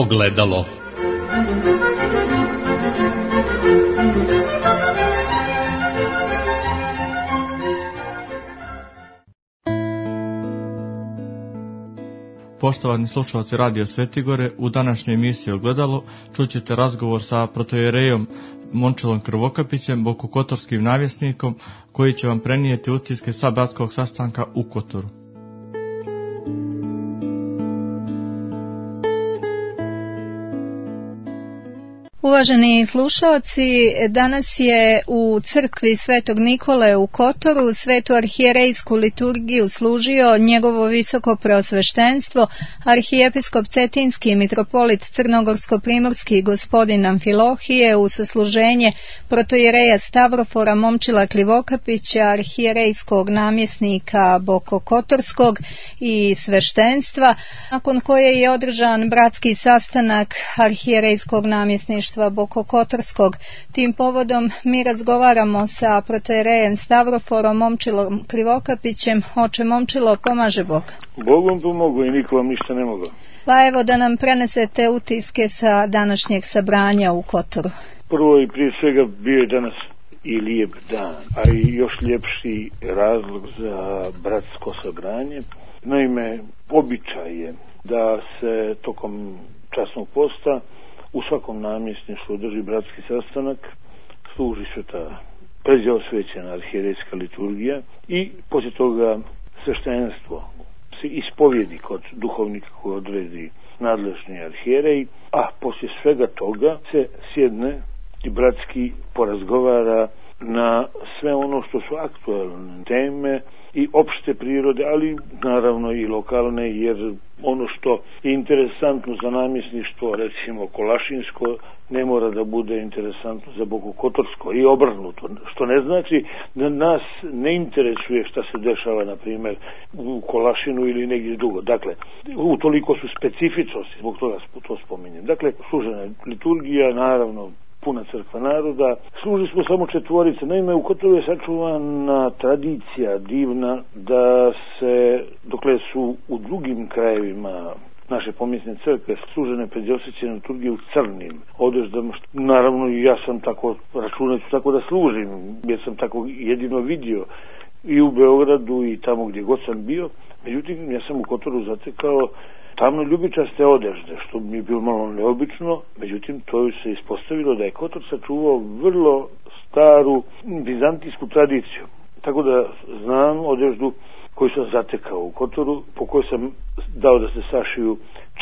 Ogledalo. Poštovani slušalci Radio Svetigore, u današnjoj emisiji Ogledalo čućete razgovor sa protoierejom Momčilom Krvokapićem, bokokotorskim navjesnikom, koji će vam prenijeti utiske sa bratskog sastanka u Kotoru. Uvaženi slušalci, danas je u crkvi Svetog Nikole u Kotoru svetu arhijerejsku liturgiju služio njegovo visoko preosveštenstvo, arhijepiskop Cetinski mitropolit Crnogorsko-primorski gospodin Amfilohije, u sasluženje protojereja Stavrofora Momčila Krivokapića, arhijerejskog namjesnika Bokokotorskog i sveštenstva, nakon koje je održan bratski sastanak arhijerejskog namjesništva Bokokotorskog. Tim povodom mi razgovaramo sa protojerejem Stavroforom Momčilom Krivokapićem. Oče Momčilo, pomaže Bog. Bogom pomogu i niko vam ništa ne mogu. Pa evo da nam prenesete utiske sa današnjeg sabranja u Kotoru. Prvo i prije svega bio je danas i lijep dan, a i još ljepši razlog za bratsko sabranje. Naime, običaj je da se tokom časnog posta u svakom namjesništvu održi bratski sastanak, služi se ta pređeosvećena arhijerejska liturgija i poslije toga sveštenstvo se ispovjedi kod duhovnika koji odredi nadležni arhijerej, a poslije svega toga se sjedne i bratski porazgovara na sve ono što su aktualne teme i opšte prirode, ali naravno i lokalne, jer ono što je interesantno za namjesništvo, recimo Kolašinsko, ne mora da bude interesantno za Bokokotorsko i obrnuto, što ne znači da nas ne interesuje šta se dešava, na primjer, u Kolašinu ili negdje drugo. Dakle, utoliko su specifičnosti, zbog toga to spominjem. Dakle, služena liturgija, naravno, puna crkva naroda. Služili smo samo četvorice. Naime, u Kotoru je sačuvana tradicija divna da se, dokle su u drugim krajevima naše pomjesne crkve služene pređeosvećene liturgije u crnim odeždama, naravno i ja sam tako računajući tako da služim, jer sam tako jedino vidio i u Beogradu i tamo gdje god sam bio. Međutim, ja sam u Kotoru zatekao tamno ljubičaste odežde, što mi je bilo malo neobično, međutim to se ispostavilo da je Kotor sačuvao vrlo staru bizantijsku tradiciju. Tako da znam odeždu koju sam zatekao u Kotoru, po kojoj sam dao da se sašiju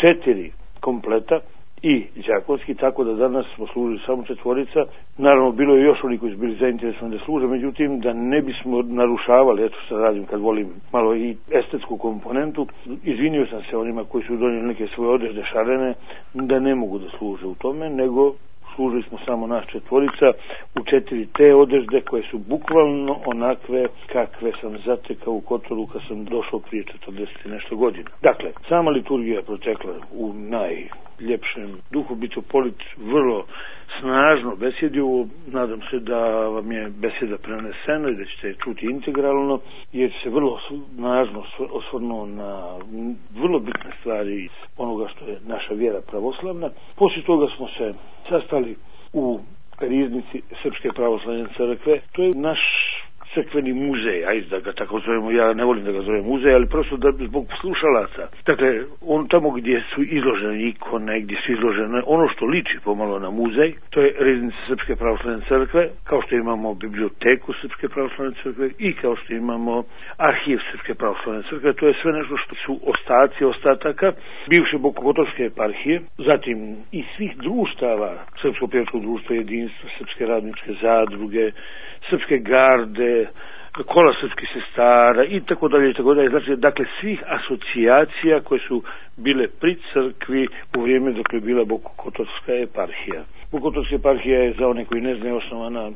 4 kompleta i đakonski, tako da danas smo služili samo četvorica. Naravno, bilo je još oni koji su bili zainteresovani da služe, međutim, da ne bismo narušavali, eto što radim kad volim malo i estetsku komponentu, izvinio sam se onima koji su donijeli neke svoje odežde šarene, da ne mogu da služe u tome, nego služili smo samo naš četvorica u 4 te odežde koje su bukvalno onakve kakve sam zatekao u Kotoru kad sam došao prije 40 i nešto godina. Dakle, sama liturgija je protekla u najljepšem duhu. Mitropolit vrlo snažno besjedio, nadam se da vam je besjeda prenesena i da ćete je čuti integralno, jer se vrlo snažno osvrnuo na vrlo bitne stvari onoga što je naša vjera pravoslavna. Poslije toga smo se sastali u riznici Srpske pravoslavne crkve. To je naš crkveni muzej, ajde da ga tako zovemo, ja ne volim da ga zovem muzej, ali prosto da zbog slušalaca. Dakle, on tamo gdje su izložene ikone, gdje su izložene ono što liči pomalo na muzej, to je riznica Srpske pravoslavne crkve, kao što imamo biblioteku Srpske pravoslavne crkve i kao što imamo arhiv Srpske pravoslavne crkve. To je sve nešto što su ostaci ostataka bivše Bokokotorske eparhije, zatim i svih društava, Srpsko-pjevačkog društva, Jedinstvo, Srpske radničke zadruge, Srpske garde, kola srpskih sestara i tako dalje i tako dalje. Znači, dakle, svih asocijacija koje su bile pri crkvi u vrijeme dok je bila Bokokotorska eparhija. Bokokotorska eparhija je, za one koji ne znaju, osnovana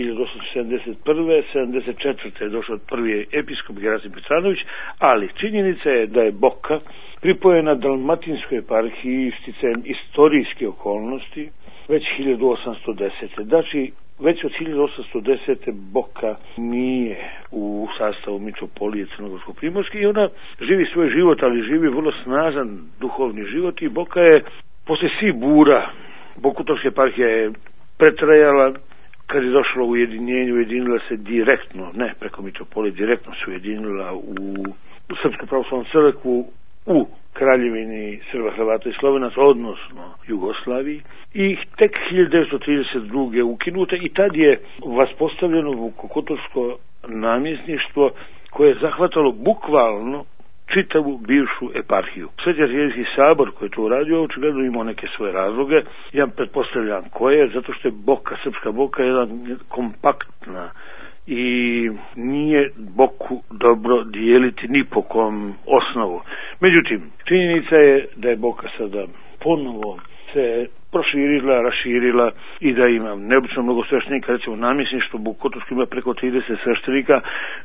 1871. 74. je došao prvi episkop Gerasim Petranović, ali činjenica je da je Boka pripojena Dalmatinskoj eparhiji sticajem istorijske okolnosti već 1810. Znači, već od 1810. Boka nije u sastavu mitropolije Crnogorsko-primorske i ona živi svoj život, ali živi vrlo snažan duhovni život i Boka je Poslije svih bura, Bokotorska eparhija je pretrajala. Kad je došlo ujedinjenje, ujedinila se direktno, ne preko mitropolije, direktno se ujedinila u Srpsku pravoslavnu crkvu u Kraljevini Srba, Hrvata i Slovenaca, odnosno Jugoslaviji, i tek 1932. ukinuta i tad je vaspostavljeno Vukokotorsko namjesništvo koje je zahvatalo bukvalno čitavu bivšu eparhiju. Sveti arhijerejski sabor koji je to uradio očigledno imao neke svoje razloge. Ja pretpostavljam koje, zato što je Boka, srpska Boka, jedan kompaktna i nije Boku dobro dijeliti ni po kom osnovu. Međutim, činjenica je da je Boka sada ponovo se proširila, raširila i da ima neobično mnogo sveštenika, recimo namjesništvo Bokotorsko ima preko 30 sveštenika,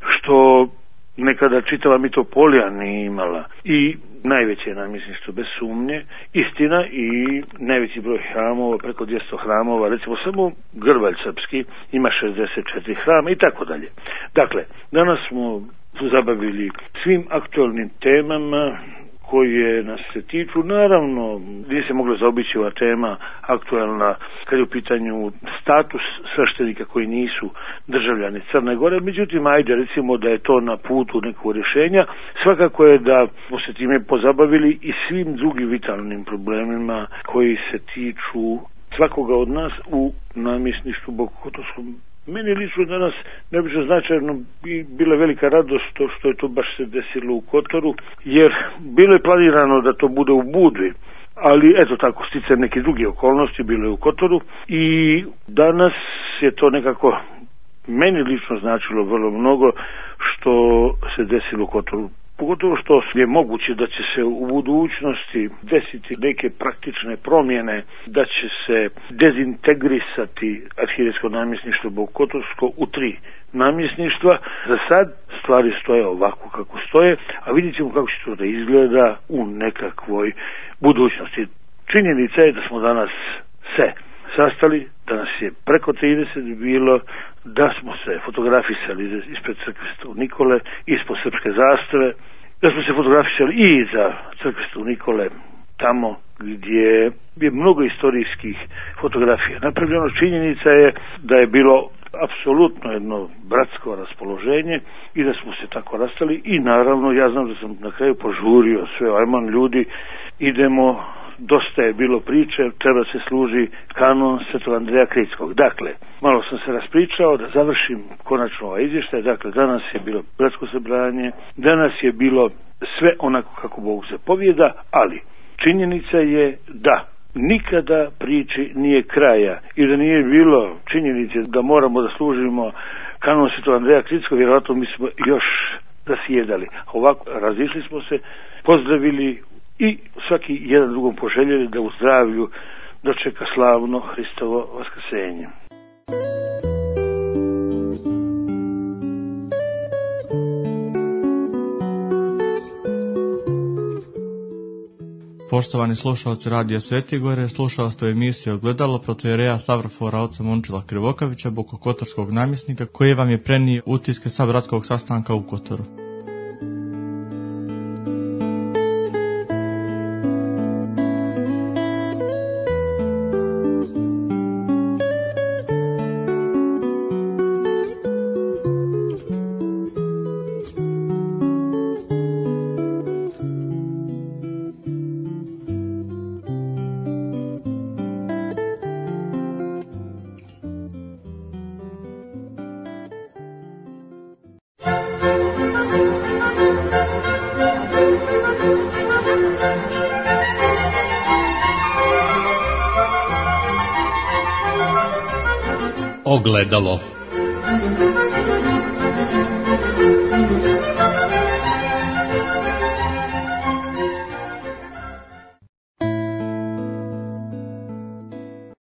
što nekada čitava mitropolija nije imala, i najveće namjesništvo bez sumnje, istina, i najveći broj hramova, preko 200 hramova, recimo samo Grbalj srpski ima 64 hrama i tako dalje. Dakle, danas smo zabavili svim aktualnim temama koje nas se tiču. Naravno, nije se mogla zaobići ova tema aktualna kad je u pitanju status sveštenika koji nisu državljani Crne Gore, međutim, ajde recimo da je to na putu nekog rješenja. Svakako je da smo se time pozabavili i svim drugim vitalnim problemima koji se tiču svakoga od nas u namjesništvu Bokotorskom. Meni lično danas neobično značajno i bila velika radost to što je to baš se desilo u Kotoru, jer bilo je planirano da to bude u Budvi, ali eto tako, sticajem neke druge okolnosti, bilo je u Kotoru i danas je to nekako meni lično značilo vrlo mnogo što se desilo u Kotoru. Pogotovo što je moguće da će se u budućnosti desiti neke praktične promjene, da će se dezintegrisati arhijerejsko namjesništvo Bokotorsko u 3 namjesništva. Za sad stvari stoje ovako kako stoje, a vidjet ćemo kako će to da izgleda u nekakvoj budućnosti. Činjenica je da smo danas se sastali, da nas je preko 30 bilo, da smo se fotografisali ispred crkve Svetog Nikole, ispod srpske zastave, da smo se fotografisali i iza crkve Svetog Nikole, tamo gdje je mnogo istorijskih fotografija napravljeno. Činjenica je da je bilo apsolutno jedno bratsko raspoloženje i da smo se tako rastali i naravno ja znam da sam na kraju požurio sve, ajman ljudi, idemo, dosta je bilo priče, treba se služi kanon Svetog Andreja Kritskog. Dakle, malo sam se raspričao da završim konačno ovaj izvještaj. Dakle, danas je bilo bratsko sabranje, danas je bilo sve onako kako Bog zapovijeda, ali činjenica je da nikada priči nije kraja i da nije bilo činjenice da moramo da služimo kanon Svetog Andreja Kritskog, vjerojatno mi smo još zasjedali. Ovako, razišli smo se, pozdravili i svaki jedan drugom poželjeli da u zdravlju dočeka slavno Hristovo vaskrsenje. Poštovani slušalci Radija Svetigore, slušali ste emisiju Ogledalo protoijereja Savrofora oca Momčila Krivokapića, bokokotorskog namjesnika, koji vam je prenio utiske sa bratskog sastanka u Kotoru. Ogledalo.